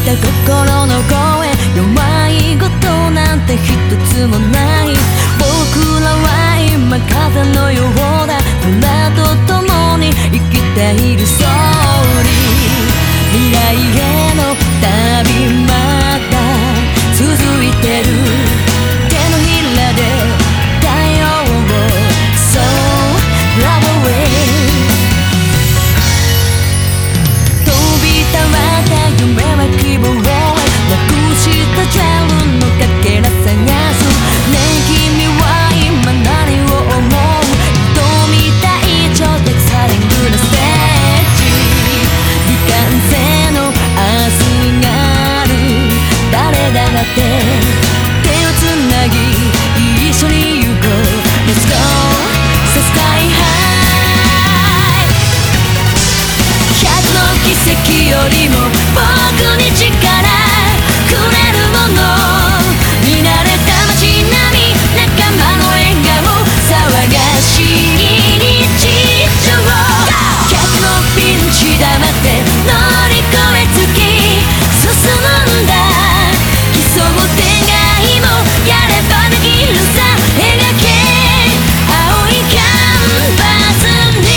た心の声、弱いことなんて一つもない。僕らは今風のようだ、空と共に生きているストーリー。未来への旅まだ続いてる。手のひらで太陽を So love away。 飛び立った夢は希望へ、なくしたジェルのかけら探す。ねえ君は今何を思う？瞳たい超絶サリングなステージ。未完成の明日がある。誰だって手をつなぎ一緒に行こう。 Let's go so sky high。 100の奇跡よりも僕に力くれるもの。見慣れた街並み、仲間の笑顔、騒がしい日常。100のピンチ黙って乗り越え突き進むんだ。奇想天外もやればできるさ。描け青いキャンバスに。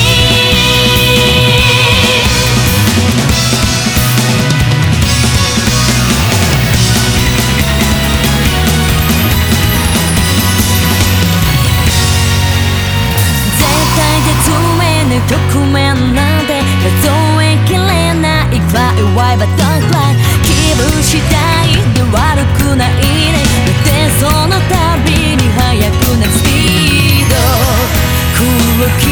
絶対絶命の局面なんて数えきれない。フライワイバタフライ、気分次第で悪くないね。だってその度に速くなるスピード。空気